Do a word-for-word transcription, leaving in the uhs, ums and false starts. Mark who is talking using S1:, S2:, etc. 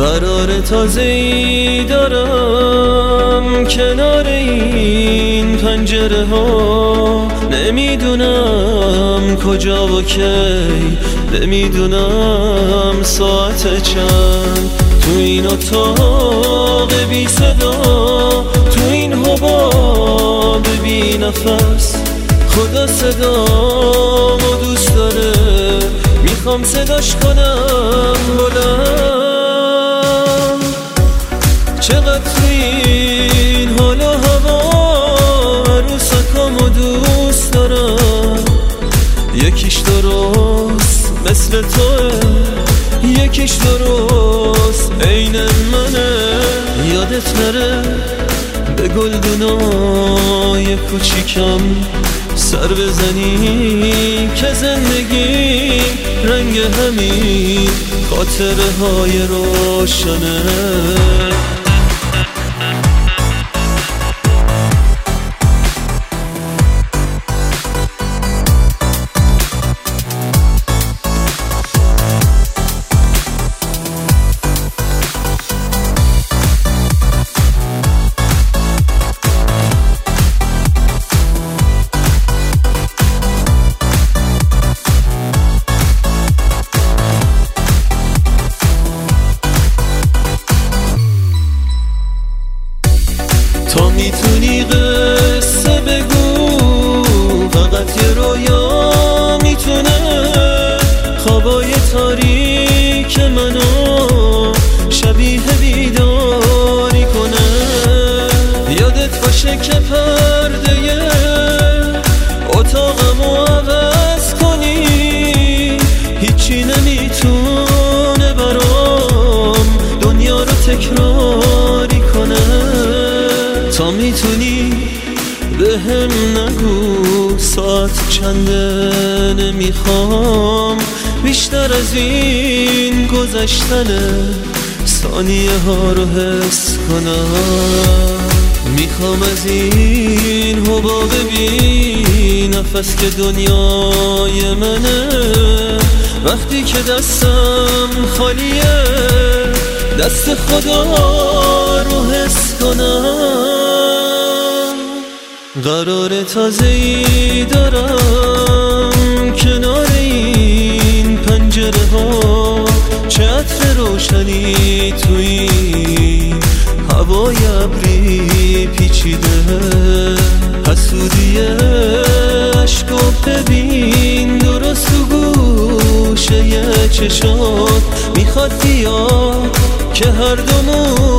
S1: قرار تازه‌ای دارم کنار این پنجره ها، نمیدونم کجا و کی، نمیدونم ساعت چند. تو این اتاق بی صدا، تو این حباب بی نفس، خدا صدامو دوست داره، میخوام صداش کنم بلند. چقدر تو این حال و هوا عروسکامو دوست دارم، یکیش درست مثل توه، یکیش درست عین منه. یادت نره به گلدونای کوچیکم سر بزنی که زندگی رنگ همین خاطره های روشنه. تا میتونی قصه بگو، فقط یه رویا میتونه خوابای تاریک منو شبیه بیداری کنه. یادت باشه که پرده اتاقمو عوض کنی، هیچی نمیتونه برام دنیا رو تکراری کنه. تا میتونی به هم نگو ساعت چنده، نمیخوام بیشتر از این گذشتن ثانیه ها رو حس کنم. میخوام از این حباب بی نفس که دنیای منه، وقتی که دستم خالیه دست خدا رو حس کنم. قرار تازه‌ای دارم کنار این پنجره ها، چه عطر روشنی توی هوای ابری پیچیده. حسودی عشقو ببین درست تو گوشه چشات، میخواد بیا که هر دومون